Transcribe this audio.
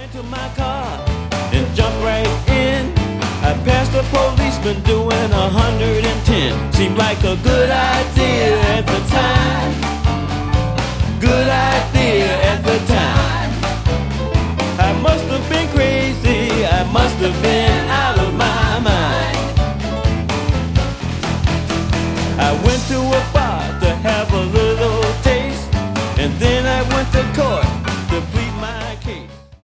into my car and jumped right in. I passed a policeman doing 110. Seemed like a good idea at the time. Good idea at the time. I must have been crazy. I must have been out of my mind. I went to a